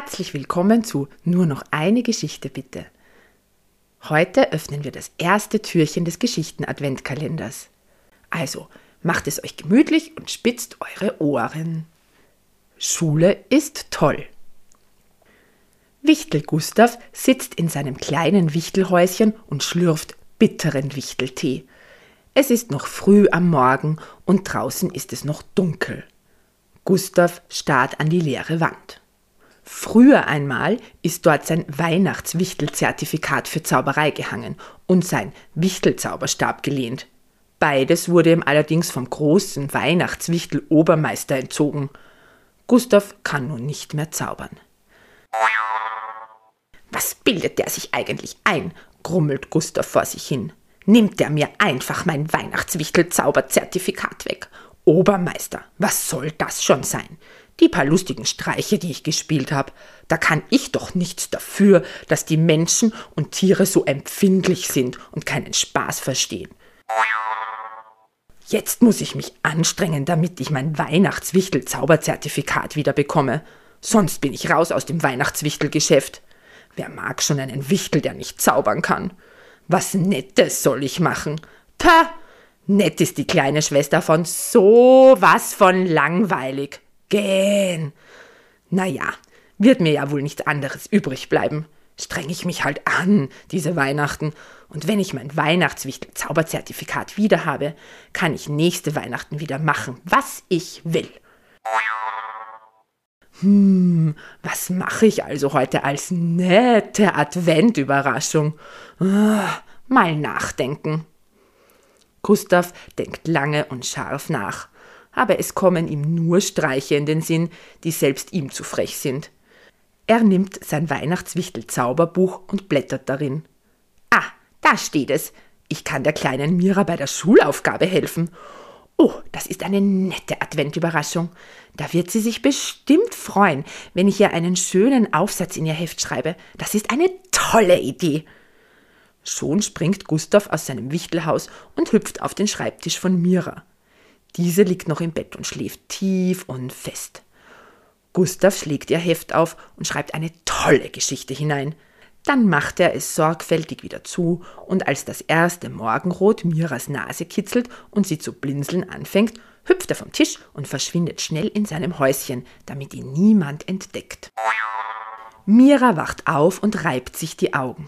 Herzlich willkommen zu Nur noch eine Geschichte bitte. Heute öffnen wir das erste Türchen des Geschichten-Adventkalenders. Also macht es euch gemütlich und spitzt eure Ohren. Schule ist toll. Wichtel Gustav sitzt in seinem kleinen Wichtelhäuschen und schlürft bitteren Wichteltee. Es ist noch früh am Morgen und draußen ist es noch dunkel. Gustav starrt an die leere Wand. Früher einmal ist dort sein Weihnachtswichtelzertifikat für Zauberei gehangen und sein Wichtelzauberstab gelehnt. Beides wurde ihm allerdings vom großen Weihnachtswichtel-Obermeister entzogen. Gustav kann nun nicht mehr zaubern. »Was bildet der sich eigentlich ein?« grummelt Gustav vor sich hin. »Nimmt der mir einfach mein Weihnachtswichtel-Zauberzertifikat weg? Obermeister, was soll das schon sein? Die paar lustigen Streiche, die ich gespielt habe, da kann ich doch nichts dafür, dass die Menschen und Tiere so empfindlich sind und keinen Spaß verstehen. Jetzt muss ich mich anstrengen, damit ich mein Weihnachtswichtel-Zauberzertifikat wieder bekomme. Sonst bin ich raus aus dem Weihnachtswichtelgeschäft. Wer mag schon einen Wichtel, der nicht zaubern kann? Was Nettes soll ich machen? Pah! Nett ist die kleine Schwester von sowas von langweilig. Gähn. Naja, wird mir ja wohl nichts anderes übrig bleiben. Streng ich mich halt an, diese Weihnachten. Und wenn ich mein Weihnachtswichtel-Zauberzertifikat wieder habe, kann ich nächste Weihnachten wieder machen, was ich will. Was mache ich also heute als nette Adventüberraschung? Mal nachdenken. Gustav denkt lange und scharf nach, aber es kommen ihm nur Streiche in den Sinn, die selbst ihm zu frech sind. Er nimmt sein Weihnachtswichtel-Zauberbuch und blättert darin. Ah, da steht es. Ich kann der kleinen Mira bei der Schulaufgabe helfen. Oh, das ist eine nette Adventüberraschung. Da wird sie sich bestimmt freuen, wenn ich ihr einen schönen Aufsatz in ihr Heft schreibe. Das ist eine tolle Idee. Schon springt Gustav aus seinem Wichtelhaus und hüpft auf den Schreibtisch von Mira. Diese liegt noch im Bett und schläft tief und fest. Gustav schlägt ihr Heft auf und schreibt eine tolle Geschichte hinein. Dann macht er es sorgfältig wieder zu und als das erste Morgenrot Miras Nase kitzelt und sie zu blinzeln anfängt, hüpft er vom Tisch und verschwindet schnell in seinem Häuschen, damit ihn niemand entdeckt. Mira wacht auf und reibt sich die Augen.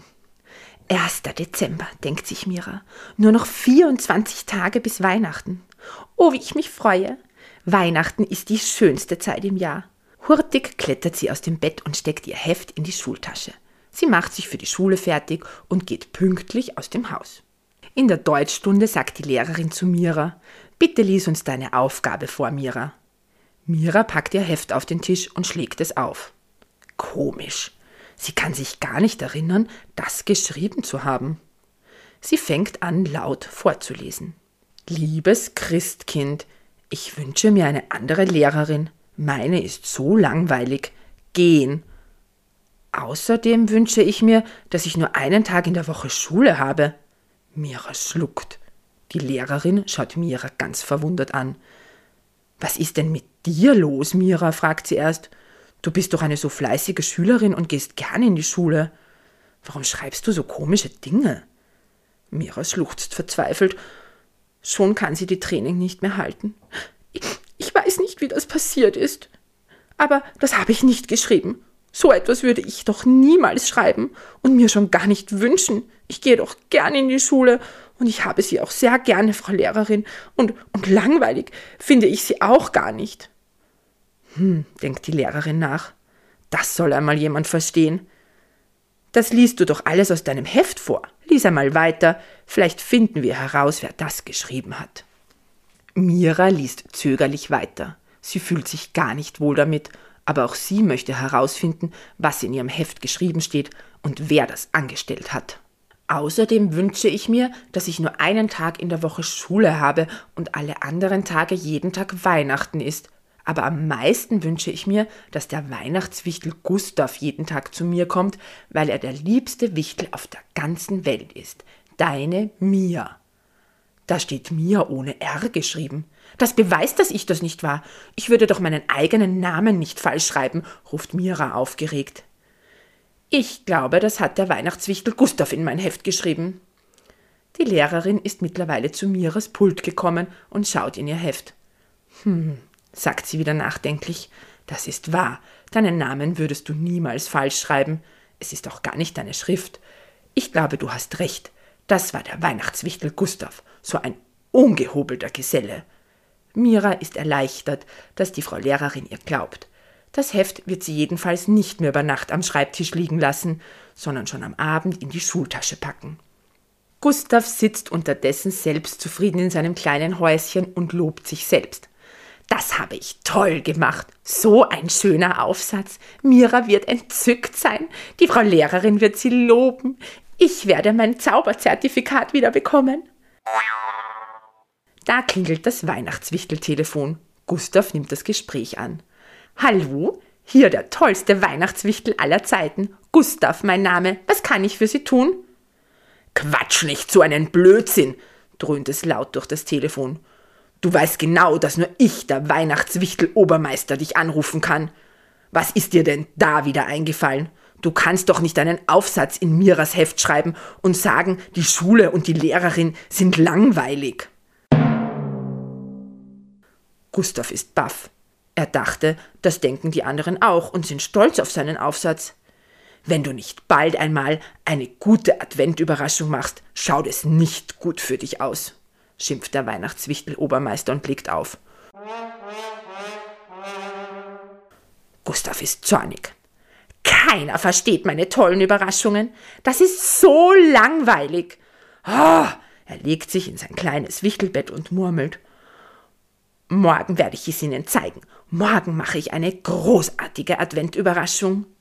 1. Dezember, denkt sich Mira. Nur noch 24 Tage bis Weihnachten. Oh, wie ich mich freue. Weihnachten ist die schönste Zeit im Jahr. Hurtig klettert sie aus dem Bett und steckt ihr Heft in die Schultasche. Sie macht sich für die Schule fertig und geht pünktlich aus dem Haus. In der Deutschstunde sagt die Lehrerin zu Mira: »Bitte lies uns deine Aufgabe vor, Mira.« Mira packt ihr Heft auf den Tisch und schlägt es auf. Komisch. Sie kann sich gar nicht erinnern, das geschrieben zu haben. Sie fängt an, laut vorzulesen. »Liebes Christkind, ich wünsche mir eine andere Lehrerin. Meine ist so langweilig. Gehen. Außerdem wünsche ich mir, dass ich nur einen Tag in der Woche Schule habe.« Mira schluckt. Die Lehrerin schaut Mira ganz verwundert an. »Was ist denn mit dir los, Mira?« fragt sie erst. »Du bist doch eine so fleißige Schülerin und gehst gern in die Schule. Warum schreibst du so komische Dinge?« Mira schluchzt verzweifelt. Schon kann sie die Tränen nicht mehr halten. Ich weiß nicht, wie das passiert ist. Aber das habe ich nicht geschrieben. So etwas würde ich doch niemals schreiben und mir schon gar nicht wünschen. Ich gehe doch gern in die Schule und ich habe sie auch sehr gerne, Frau Lehrerin. Und langweilig finde ich sie auch gar nicht.« Denkt die Lehrerin nach. Das soll einmal jemand verstehen. »Das liest du doch alles aus deinem Heft vor. Lies einmal weiter. Vielleicht finden wir heraus, wer das geschrieben hat.« Mira liest zögerlich weiter. Sie fühlt sich gar nicht wohl damit, aber auch sie möchte herausfinden, was in ihrem Heft geschrieben steht und wer das angestellt hat. »Außerdem wünsche ich mir, dass ich nur einen Tag in der Woche Schule habe und alle anderen Tage jeden Tag Weihnachten ist. Aber am meisten wünsche ich mir, dass der Weihnachtswichtel Gustav jeden Tag zu mir kommt, weil er der liebste Wichtel auf der ganzen Welt ist. Deine Mia.« Da steht Mia ohne R geschrieben. Das beweist, dass ich das nicht war. Ich würde doch meinen eigenen Namen nicht falsch schreiben, ruft Mira aufgeregt. Ich glaube, das hat der Weihnachtswichtel Gustav in mein Heft geschrieben. Die Lehrerin ist mittlerweile zu Miras Pult gekommen und schaut in ihr Heft. Sagt sie wieder nachdenklich, das ist wahr, deinen Namen würdest du niemals falsch schreiben. Es ist auch gar nicht deine Schrift. Ich glaube, du hast recht. Das war der Weihnachtswichtel Gustav, so ein ungehobelter Geselle. Mira ist erleichtert, dass die Frau Lehrerin ihr glaubt. Das Heft wird sie jedenfalls nicht mehr über Nacht am Schreibtisch liegen lassen, sondern schon am Abend in die Schultasche packen. Gustav sitzt unterdessen selbstzufrieden in seinem kleinen Häuschen und lobt sich selbst. Das habe ich toll gemacht. So ein schöner Aufsatz. Mira wird entzückt sein. Die Frau Lehrerin wird sie loben. Ich werde mein Zauberzertifikat wieder bekommen. Da klingelt das Weihnachtswichteltelefon. Gustav nimmt das Gespräch an. Hallo, hier der tollste Weihnachtswichtel aller Zeiten. Gustav, mein Name. Was kann ich für Sie tun? Quatsch nicht so einen Blödsinn, dröhnt es laut durch das Telefon. Du weißt genau, dass nur ich, der Weihnachtswichtel-Obermeister, dich anrufen kann. Was ist dir denn da wieder eingefallen? Du kannst doch nicht einen Aufsatz in Miras Heft schreiben und sagen, die Schule und die Lehrerin sind langweilig. Gustav ist baff. Er dachte, das denken die anderen auch und sind stolz auf seinen Aufsatz. Wenn du nicht bald einmal eine gute Adventüberraschung machst, schaut es nicht gut für dich aus, schimpft der Weihnachtswichtel-Obermeister und blickt auf. Gustav ist zornig. Keiner versteht meine tollen Überraschungen. Das ist so langweilig. Er legt sich in sein kleines Wichtelbett und murmelt. Morgen werde ich es Ihnen zeigen. Morgen mache ich eine großartige Adventüberraschung.